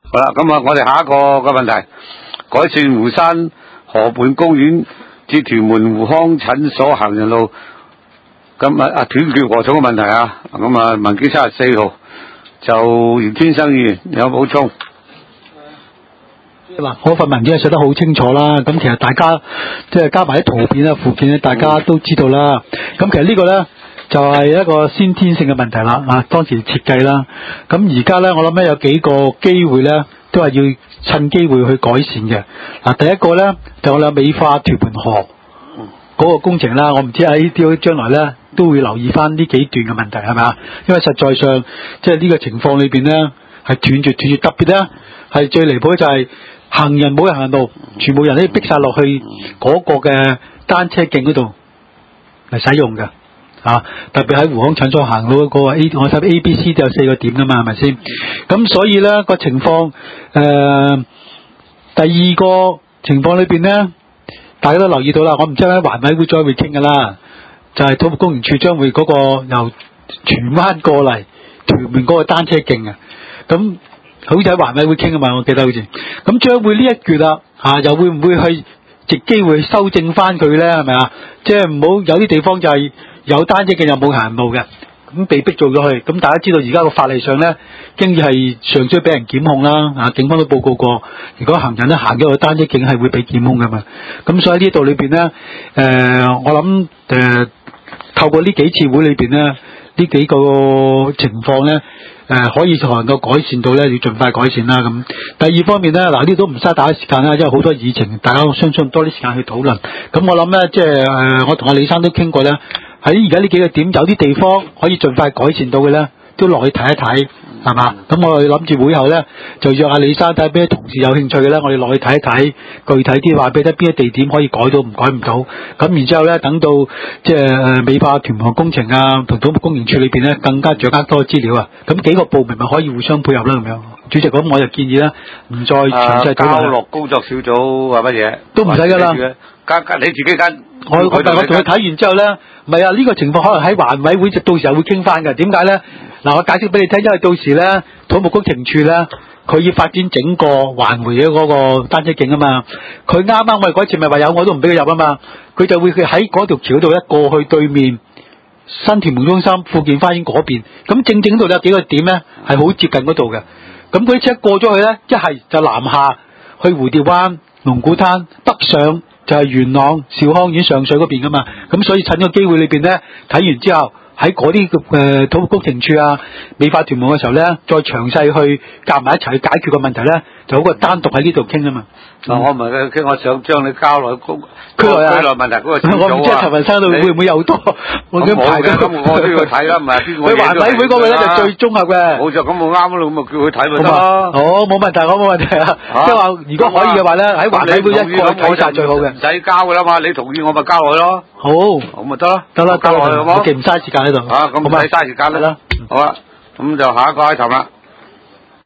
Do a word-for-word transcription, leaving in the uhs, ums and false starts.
好啦，咁啊，我哋下一個個問題，改善湖山河畔公園至屯門湖康診所行人路，咁啊啊斷缺禾蟲嘅問題啊，咁啊文基三十四號就袁天生議員有補充。 嗱，我份文件係寫得好清楚啦，咁其實大家即係加埋啲圖片啊、附件咧，大家都知道啦。咁其實呢個咧就係、是、一個先天性嘅問題啦，啊，當時設計啦。咁而家咧，我諗咧有幾個機會咧，都係要趁機會去改善嘅。嗱，第一個咧就我哋美化屯門河嗰個工程啦，我唔知喺啲將來咧都會留意翻呢幾段嘅問題係咪啊？因為實在上即係呢個情況裏邊咧係斷絕斷絕，特別咧係最離譜嘅就係、是。行人冇人行路，全部人都逼晒落去嗰個嘅單車徑嗰度嚟使用嘅，啊！特別喺湖康診所行到嗰個 A， 我睇 A、B、C 都有四個點噶嘛，係咪先？咁所以咧個情況，誒、呃，第二個情況裏邊咧，大家都留意到啦，我唔知喺環委會再會傾噶啦，就係、是、土木工程處將會嗰個由荃灣過嚟屯門嗰個單車徑啊，咁。好似喺環委會傾啊嘛，我記得好似，咁將會呢一橛啦，啊，又會唔會去藉機會修正翻佢咧？係咪啊？即係唔好有啲地方就係有單車徑又冇行路嘅，咁被逼做咗去。咁大家知道而家個法例上咧，經已係上追俾人檢控啦，啊，警方都報告過，如果行人咧行咗個單車徑係會被檢控噶嘛。咁所以呢度裏邊咧，誒、呃，我諗誒、呃，透過呢幾次會裏邊咧，呢幾個情況咧。誒、呃，可以就能夠改善到咧，要盡快改善啦。咁第二方面咧，嗱呢度都唔嘥大家時間啦，因為好多議程，大家我相信多啲時間去討論。咁我諗咧，即係誒，我同阿李生都傾過咧，喺而家呢幾個點，有啲地方可以盡快改善到嘅咧，都落去睇一睇，係嘛？咁我哋諗住會後咧，就約阿李生睇下邊啲同事有興趣嘅咧，我哋落去睇一睇，具體啲話俾得邊啲地點可以改到，唔改唔到。咁然之後咧，等到即係誒美化屯門工程啊，同土木工程處裏邊咧，更加掌握多資料啊。咁幾個部門咪可以互相配合啦，咁樣。主席，咁我就建議咧，唔再詳細討論。交落工作小組係乜嘢？ 都唔使噶啦， 跟跟你自己跟。 我我我同佢睇完之後咧，唔係啊，呢個情況可能喺環委會到時候會傾翻嘅。點解咧？嗱，我解釋俾你聽，因為到時咧土木工程處咧，佢要發展整個環回嘅嗰個單車徑啊嘛。佢啱啱我哋嗰次咪話有，我都唔俾佢入啊嘛。佢就會喺嗰條橋度一過去對面新屯門中心富健花園嗰邊，咁正正度有幾個點咧係好接近嗰度嘅。咁佢一車過咗去咧，一係就南下去蝴蝶灣、龍鼓灘，北上就係元朗、兆康苑、上水嗰邊噶嘛。咁所以趁個機會裏邊咧，睇完之後。喺嗰啲誒土木工程處啊、美化屯門嘅時候咧，再詳細去夾埋一齊去解決個問題咧，就好過單獨喺呢度傾啊嘛。 嗱、嗯，我唔係傾，我想將你交落區區內啊，區內問題嗰個小組啊。 我唔知陳文生度會唔會有多？我想排緊， 我都要睇啦，唔係邊個？ 佢環委會嗰個咧就最綜合嘅。 冇就咁冇啱咯，咁咪叫佢睇咪得咯。 好，冇問題，我冇問題啊。即係話，如果可以嘅話咧，喺環委會一個睇曬最好嘅。 唔使交噶啦嘛，你同意我咪交落去咯。 好， 咁咪得咯， 得啦， 交落去好冇？ 我唔嘥時間喺度。 啊，咁唔使嘥時間啦。好啦，咁就下一個item啦。